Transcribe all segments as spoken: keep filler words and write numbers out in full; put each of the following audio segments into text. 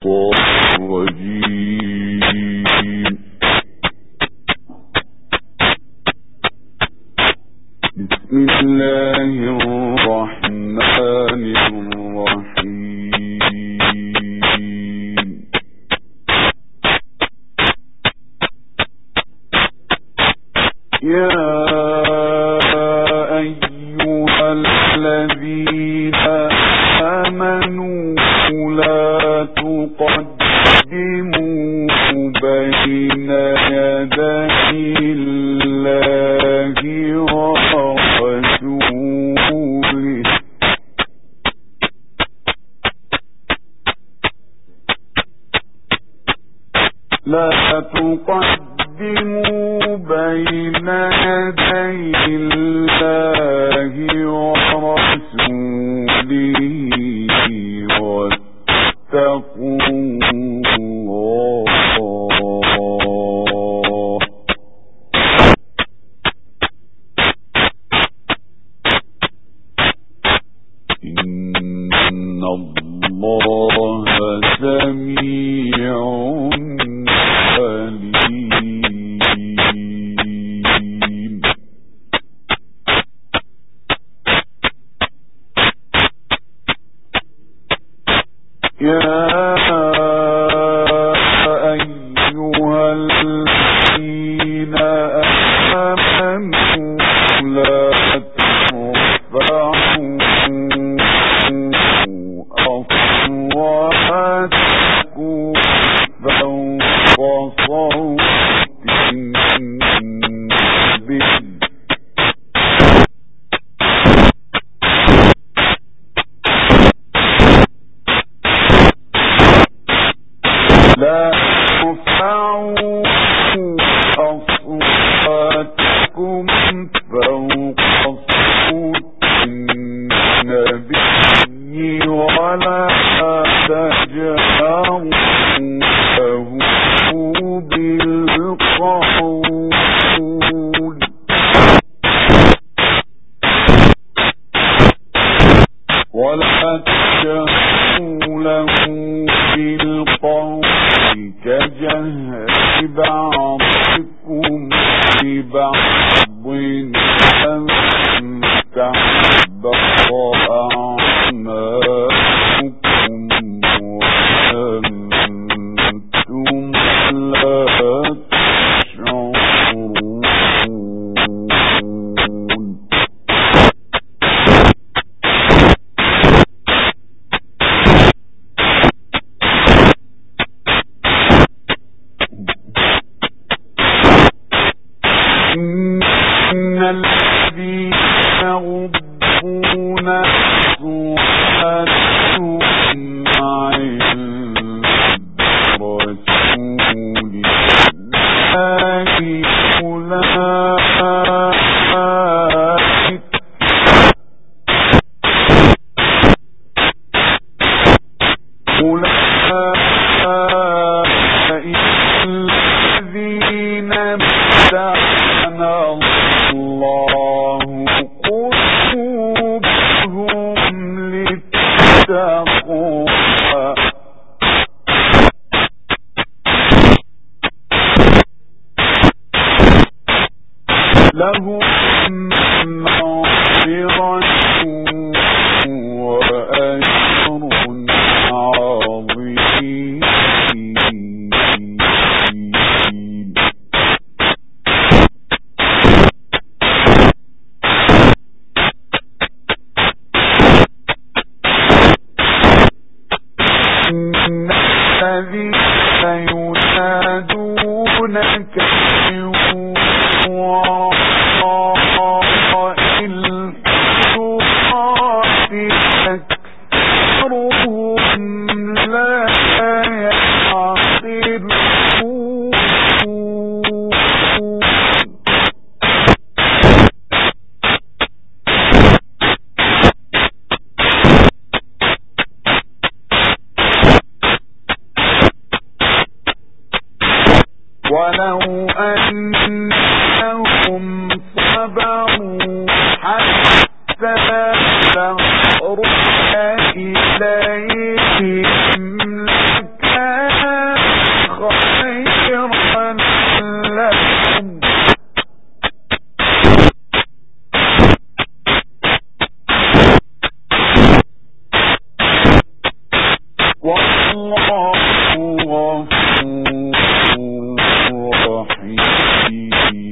الرجيم. بسم الله الرحمن الرحيم. يا أيها الذين آمنوا لا تقدموا بين يدي الله ورسوله لا تقدموا بين يدي الله ورسوله واتقوا الله إن الله سميع عليم. يا أيها الذين آمنوا لا ترفعوا أصواتكم فوق صوت النبي لا ترفعوا أصواتكم فوق صوت النبي ولا تجهروا له بالقول ولا تجهروا له بالقول كجهر بعضكم ببعض أن تحبط أعمالكم وأنتم لا تشعرون. إن الذين يغضون أصواتهم عند رسول الله أولئك أولئك الذين امتحن الله قلوبهم للتقوى لهم مغفرة وأجر عظيم. إن الذين ينادونك من وراء الحجرات أكثرهم لا يعقلون. ولو أنهم صبروا حتى تخرج إليهم لكان والله غفور رحيم.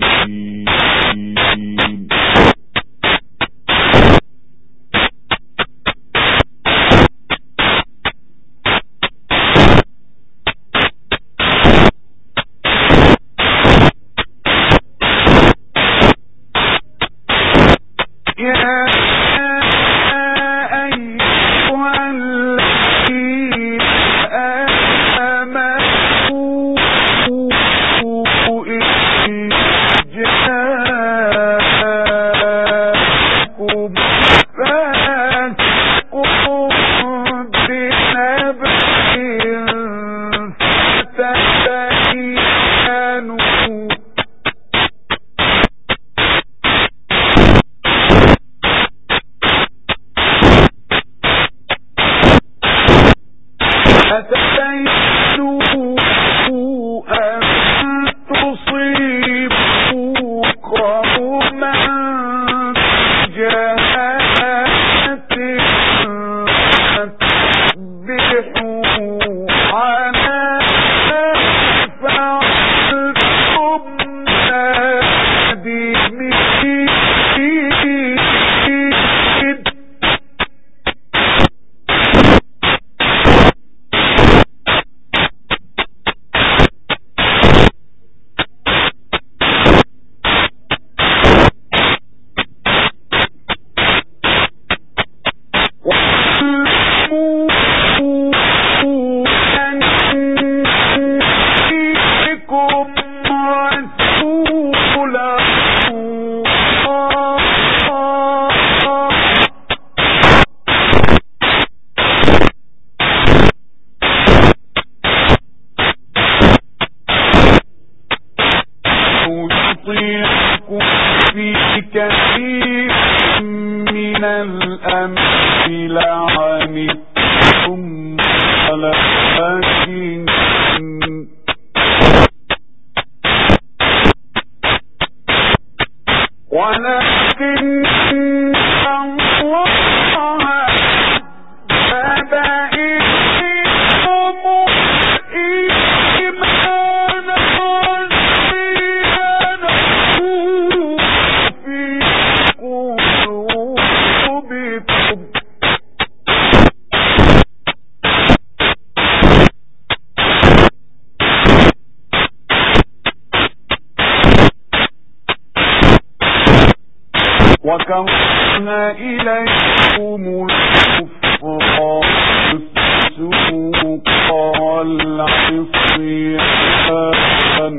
كثير من الأمر لعنتم ولكن ولكن الله بدأ إليكم الإيمان وزينه في قلوبكم وكرهنا إليكم الكفر والفسوق والعصيان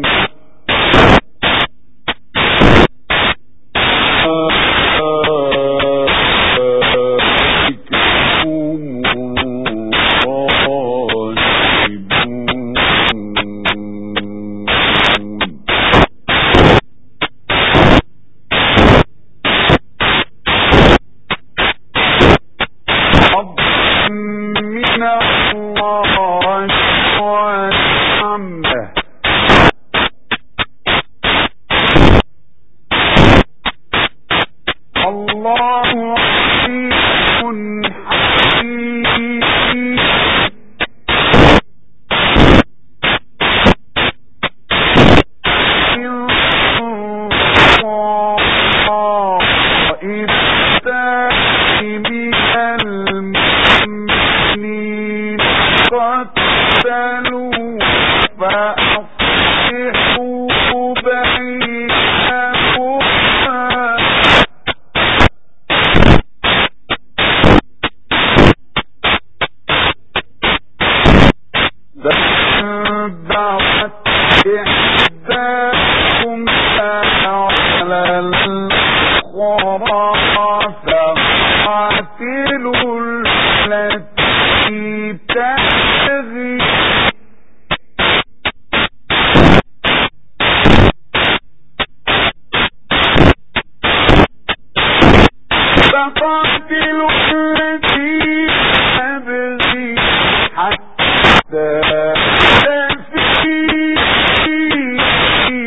حتى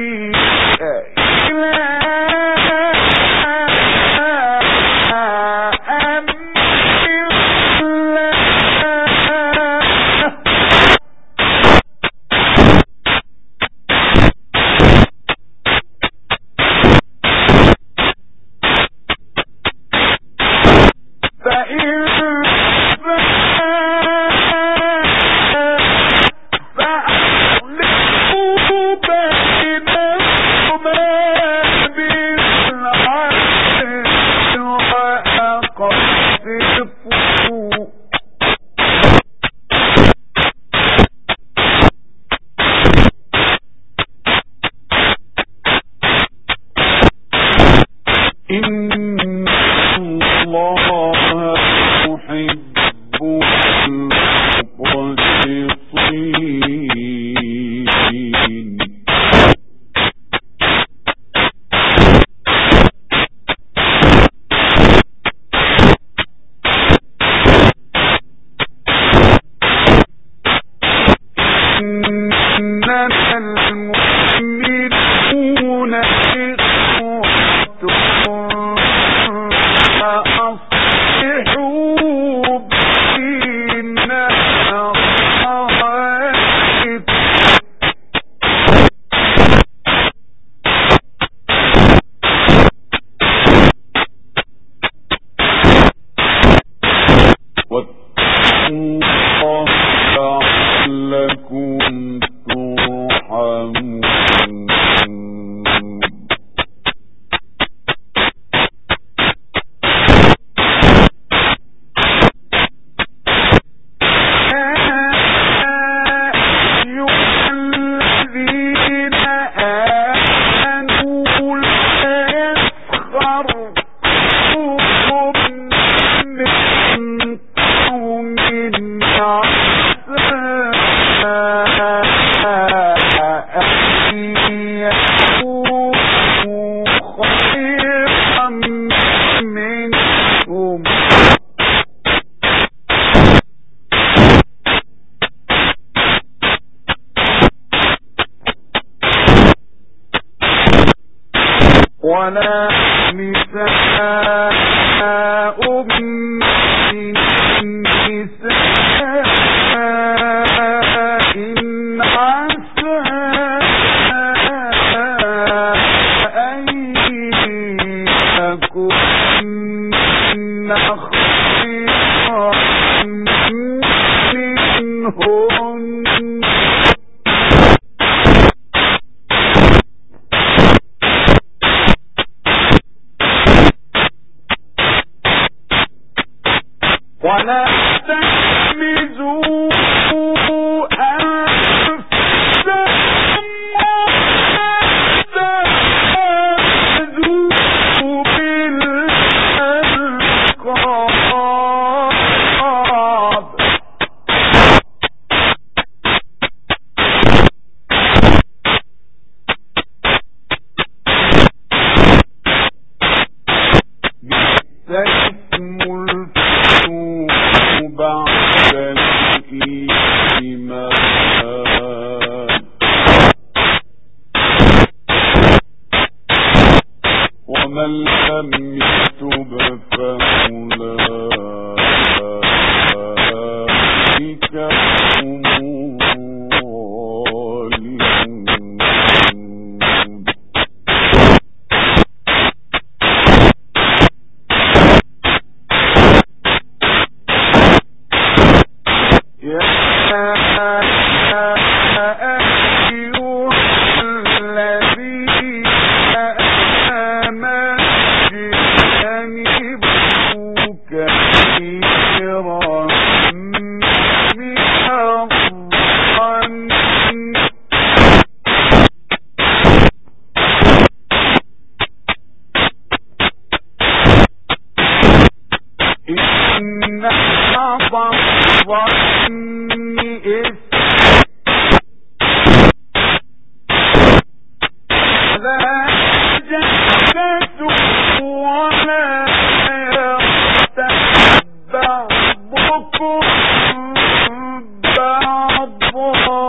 المؤمنون إخوة فأصلحوا بين أخواتكم. واتقوا الله لعلكم ترحمون. ولا نساء من نساء إن عسى أن يكن خيرا منهن. ولا تحمزوا أنفسكم وتحمزوا بالألقاب. اسم الفسوق بعد الإيمان ومن لم يتب فأولئك هم الظالمون. إن بعض الظن إثم لا جنة ولا يغتب بعضكم بعضا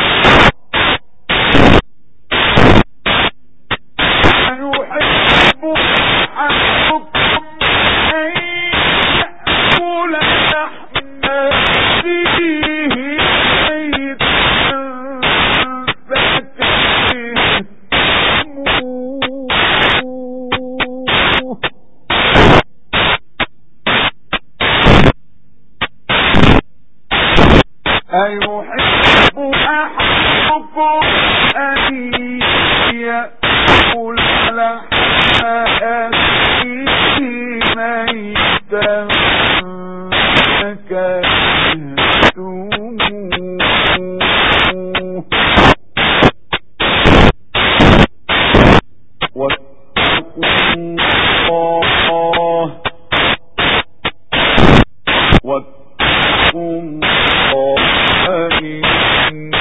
يحب أحدكم أن يأكل لحم أخيه ميتا فكرهتموه. أيحب أحدكم أن يأكل لحم أخيه ميتا فكرهتموه. واتقوا الله واتقوا الله إن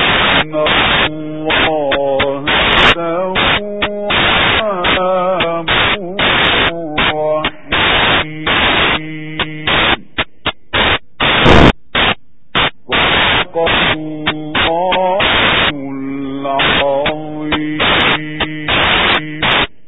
الله تواب رحيم. واتقوا الله